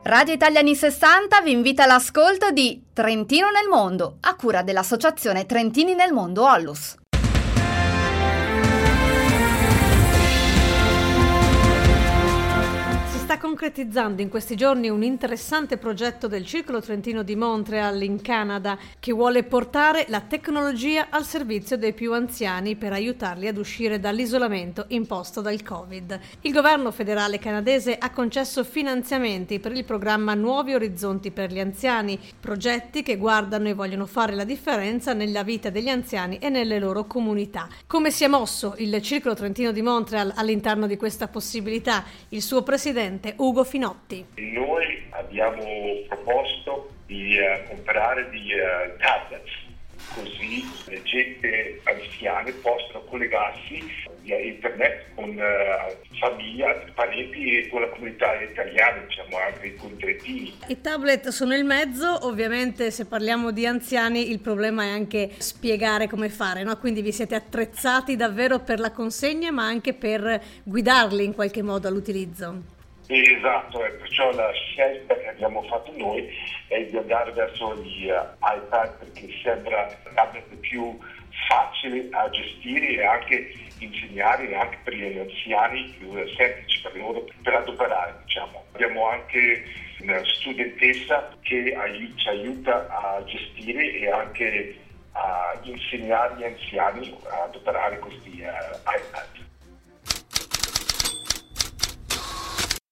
Radio Italia Anni 60 vi invita all'ascolto di Trentino nel Mondo, a cura dell'Associazione Trentini nel Mondo Onlus. Sta concretizzando in questi giorni un interessante progetto del Circolo Trentino di Montreal in Canada che vuole portare la tecnologia al servizio dei più anziani per aiutarli ad uscire dall'isolamento imposto dal Covid. Il governo federale canadese ha concesso finanziamenti per il programma Nuovi Orizzonti per gli Anziani, progetti che guardano e vogliono fare la differenza nella vita degli anziani e nelle loro comunità. Come si è mosso il Circolo Trentino di Montreal all'interno di questa possibilità? Il suo presidente Ugo Finotti. Noi abbiamo proposto di comprare di tablets, così le gente anziane possono collegarsi via internet con famiglia, parenti e con la comunità italiana, diciamo anche con trentini. I tablet sono il mezzo, ovviamente se parliamo di anziani il problema è anche spiegare come fare, no? Quindi vi siete attrezzati davvero per la consegna ma anche per guidarli in qualche modo all'utilizzo. Esatto, perciò la scelta che abbiamo fatto noi è di andare verso gli iPad perché sembra la tablet più facile a gestire e anche insegnare anche per gli anziani, più semplice per loro per adoperare, diciamo. Abbiamo anche una studentessa che ci aiuta a gestire e anche a insegnare agli anziani a adoperare questi iPad.